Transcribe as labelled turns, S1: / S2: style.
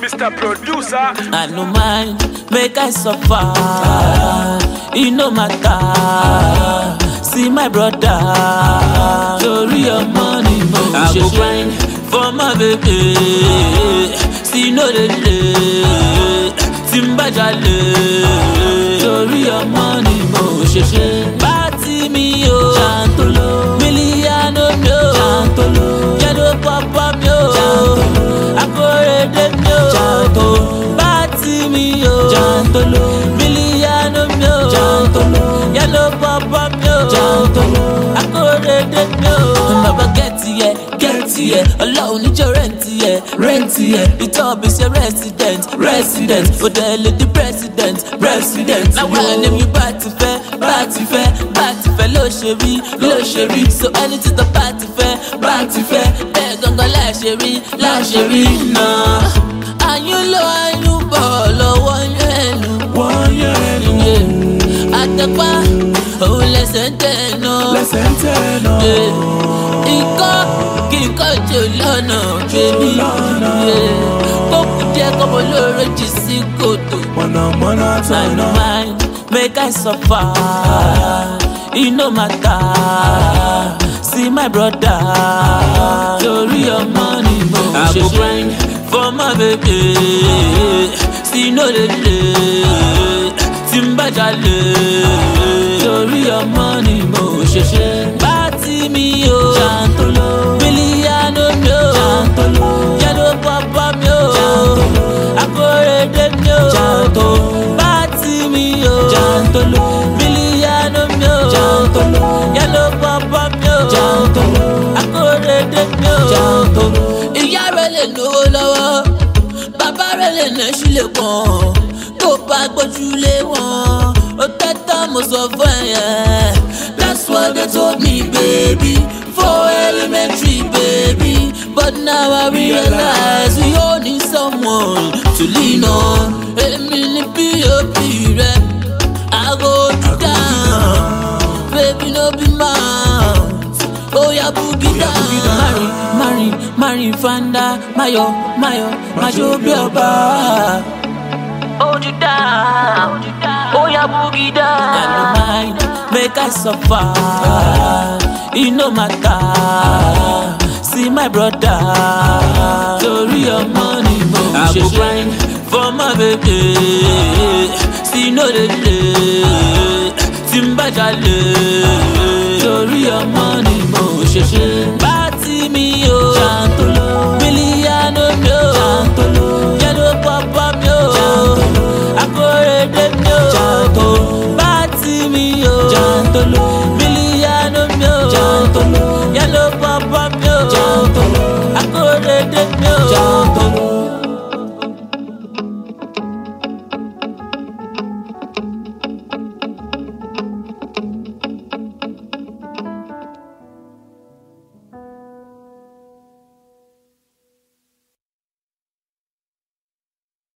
S1: Mr. Producer.
S2: I no mind, make I suffer. It no matter. See my brother, story of money, I go grind for my baby. See no delay, Timba Jale, story of money, party me yo, Chantolo, Miliano yo, Chantolo, Yellow Papa yo, Akore dem yo, Chanto, party me yo, Chantolo, Miliano yo, Chantolo, Yellow Papa yo, Chantolo, Akore dem yo. Baba get here, alone need your rent here. The top is your resident. Hotel the president. Now I name you party fair, low sherry. So anything the party fair, beg on go la sherry, no. And you low, and you ball, one yellow. Atakwa, oh listen no. Kíkọ́ jò lọ́nà bébí kókù díẹ̀ kọ́mọ lóore jì sí kòtò.
S1: Mọ̀nàmọ́ná tọ̀nà.
S2: Mind make I suffer, it no matter. See my brother, story of money, I go grind for my baby. See no delay, Timba Jale, story of money, party me yo, Chantolo, Miliano yo, Chantolo, Yellow Papa yo, Chantolo, Akore dem yo, Chanto, party me yo, Chantolo, Miliano yo, Chantolo, Yellow Papa yo, Chantolo, Akore dem yo, Chantolo. Ìyá rẹ̀ lè lówó lọ́wọ́, bàbá rẹ̀ lè ná sílẹ̀ kan, tó bá gbójúlé wọn, ó tẹ́tọ́ mo sọ fún ẹ̀yẹ. That's what they told me, baby, for elementary, baby. But now I realize we all need someone to lean on. Emily P.O.P. I go down, baby, no be mine. Oh, yeah, boogie down. Marry, Fanda, Mayo, be about. Hold you down, oh yeah, boogie down. I no mind, make I suffer, it no matter. See my brother, story of money, I go grind for my baby. See no delay, Timba Jale, story of money, party me yo, Chantolo, Miliano yo, Chantolo, Yellow Papa yo, Akore dem yo, Chanto, party me yo, Chantolo, Miliano yo, Chantolo, Yellow Papa yo, Chantolo, Akore dem yo.